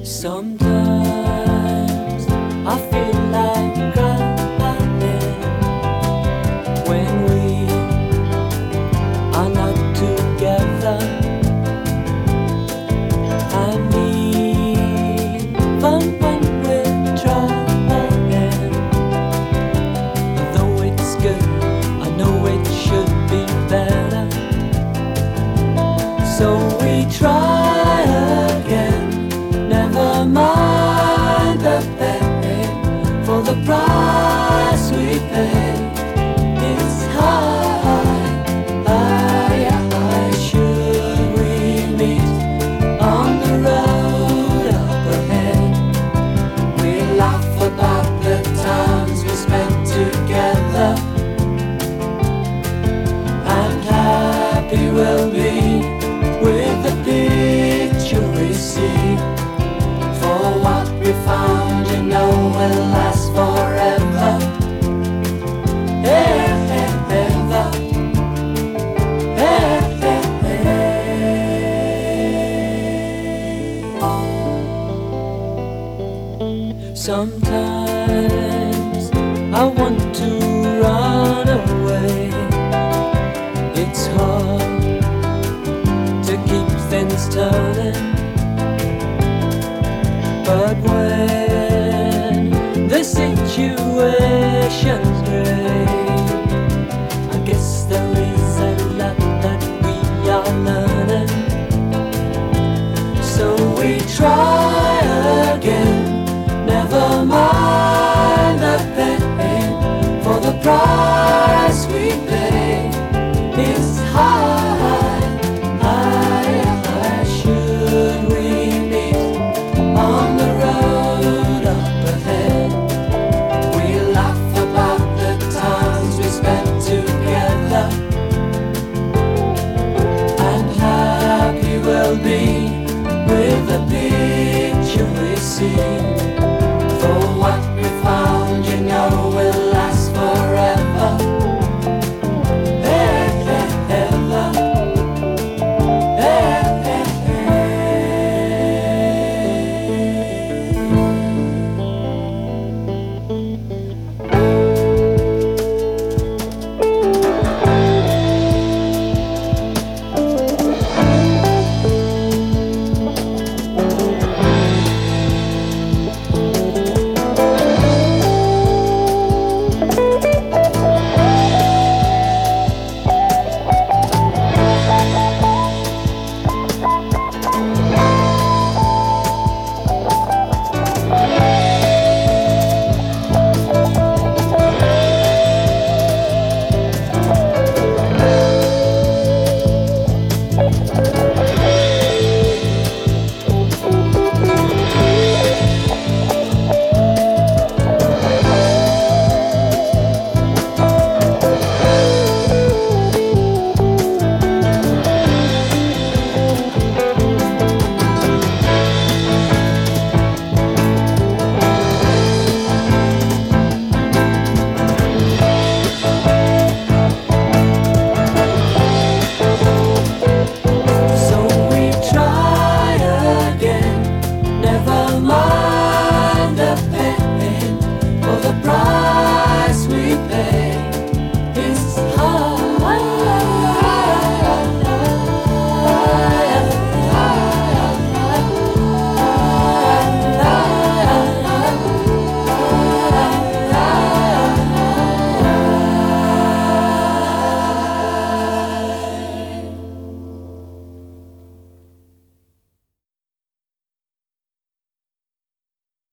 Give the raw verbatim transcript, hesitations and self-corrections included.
Sometimes I feel like crying when we are not together, and even when we're trying, though it's good, I know it should be better, so we try again. Never mind the pain, for the price we pay is high. High, high. Should we meet on the road up ahead, we laugh about the times we spent together, and happy we'll be with the picture we see. For what we found, you know, will last forever, ever, ever. Sometimes I want to run away. It's hard to keep things turning, but when the situation's great, I guess there is a lot that we are learning. So we try again, never mind the pain, for the price we pay is high, high, high. Should we meet on the road up ahead, we laugh about the times we spent together, and happy we'll be with the picture we see.